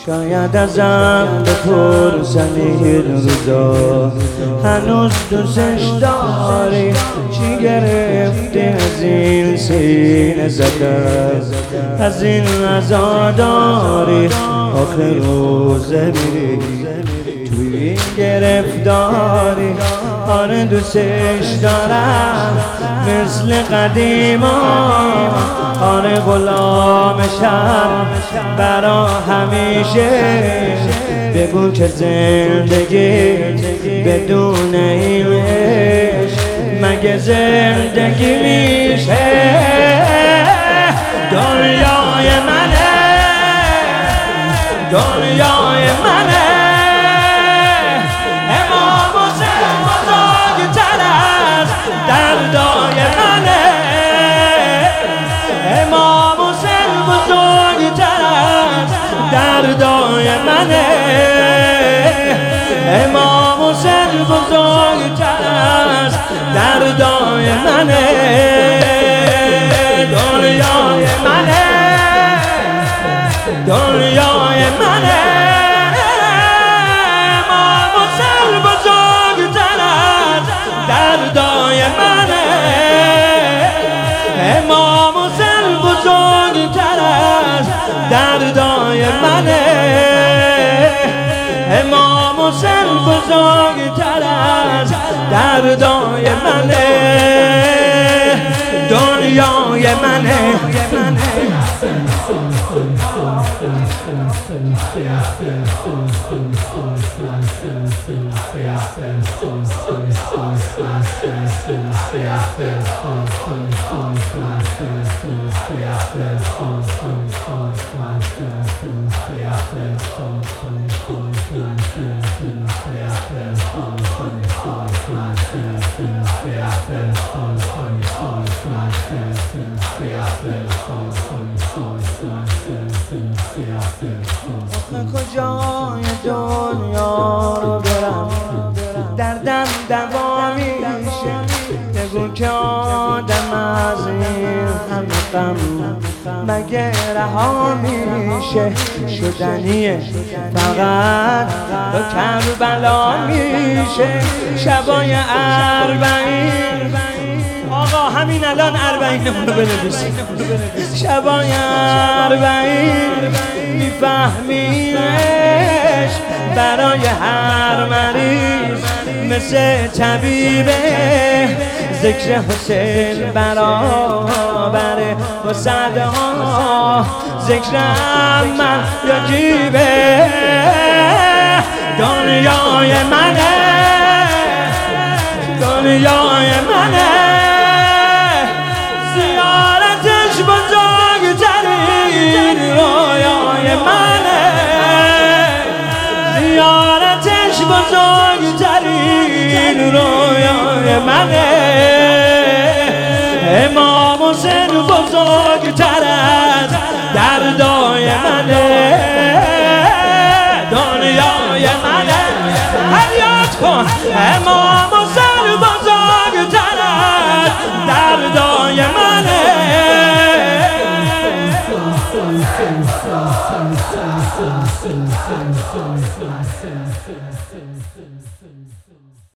شاید ازم بپرسن این روزا هنوز دوستش داری؟ چی گرفتی از این سینه زدن، از این عزاداری؟ آخر روزه میری توی این گرفتاری. آره دوستش دارم مثل قدیما، آره غلامشم برا همیشه. بگو که زندگی بدون این عشق مگه زندگی میشه؟ دنیای منه، دنیای منه. امام حسین بزرگتر از دردای منه، امام حسین بزرگتر از دردای منه، امام حسین بزرگتر از دردای منه. دنیای منه، دنیای منه. امام حسین بزرگتر از دردای منه، امام حسین بزرگتر از دردای منه، امام حسین بزرگتر از دردای منه. دنیای منه. کجای دنیا رو برم دردم دوا میشه؟ بگو که آدم از این همه غم مگه رها میشه؟ شدنیه فقط به کربلا میشه. شبای اربعین آقا همین الان اربعینمون رو بنویسیم. شبای اربعین میفهمیش برای هر مریض مثل طبیبه. ذکر حسین برابر و صدها ذکر من یا جیبه. دنیای منه، دنیای منه. زیارتش بزرگترین رویای منه، زیارتش بزرگترین رویای منه. امام حسین بزرگتر از دردای